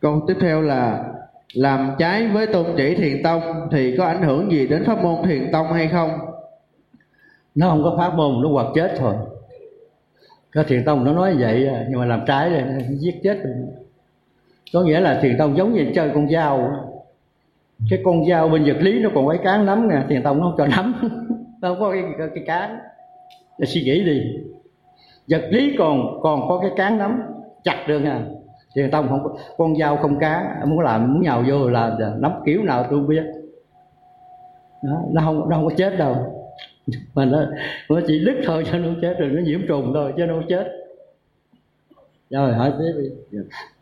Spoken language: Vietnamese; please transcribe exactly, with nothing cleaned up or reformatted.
Câu tiếp theo là làm trái với tôn chỉ thiền tông thì có ảnh hưởng gì đến pháp môn thiền tông hay không? Nó không có pháp môn, nó hoặc chết thôi. Cái thiền tông nó nói vậy nhưng mà làm trái rồi nó giết chết rồi. Có nghĩa là thiền tông giống như chơi con dao. Cái con dao bên vật lý nó còn cái cán nắm nè, thiền tông nó không cho nắm. Nó không có cái, cái, cái cán. Để suy nghĩ đi. Vật lý còn còn có cái cán nắm chặt được nha. Thiền tông không có, con dao không cán, muốn làm muốn nhào vô là nắm kiểu nào tôi không biết. Đó, nó không nó không có chết đâu. Mà nó, nó chỉ đứt thôi cho nó chết rồi, nó nhiễm trùng thôi chứ nó không chết. Rồi hỏi tiếp đi.